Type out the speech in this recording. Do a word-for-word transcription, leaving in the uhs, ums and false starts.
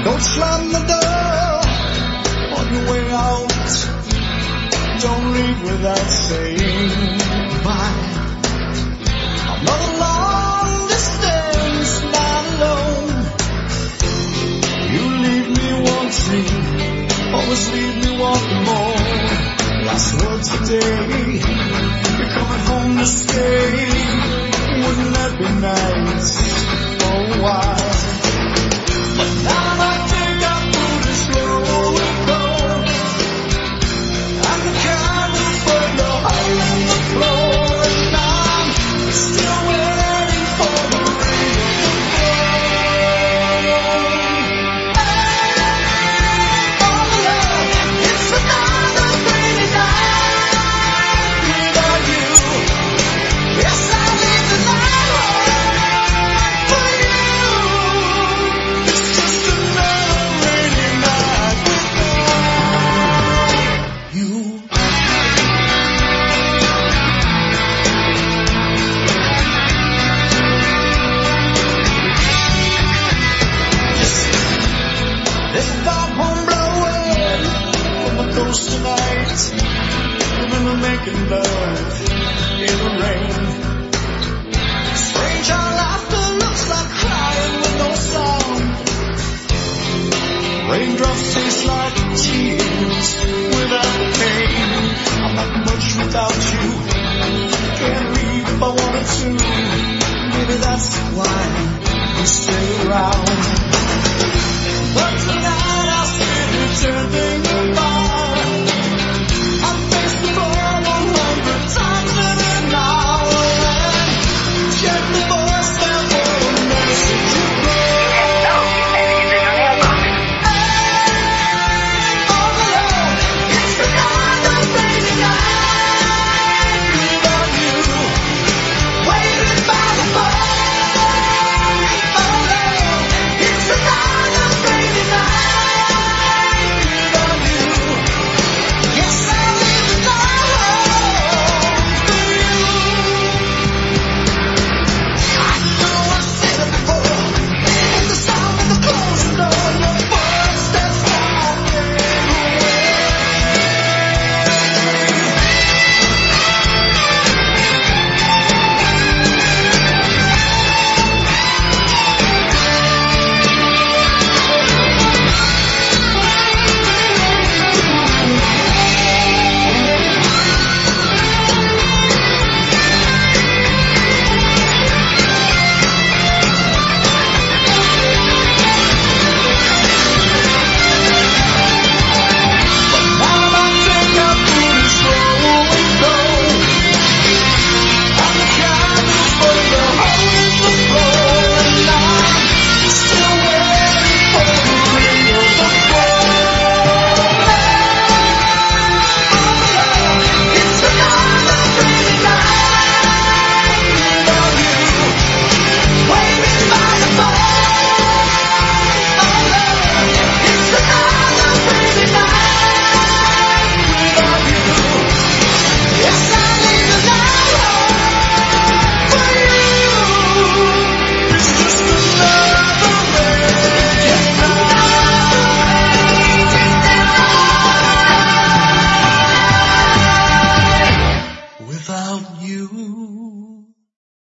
Don't slam the door on your way out. Don't leave without saying bye. I'm not a long distance man alone. You leave me wanting, always leave me wanting more. Last words today, you're coming home to stay. Wouldn't that be nice for a while? But now I think I'm moving slowly cold. I'm the kind who put your heart on the floor. And I'm still waiting for the rain to fall. Oh love, it's another rainy night without you. Yes, I leave the night for you. It's just another rainy night without you. There's a fog horn blowing from the coast tonight. Remember making love in the rain. Strange how laughter looks like crying with no sound. Raindrops taste like tears without the pain. I'm not much without you. Can't leave if I wanted to. Maybe that's why we stay around. But tonight I'll still return things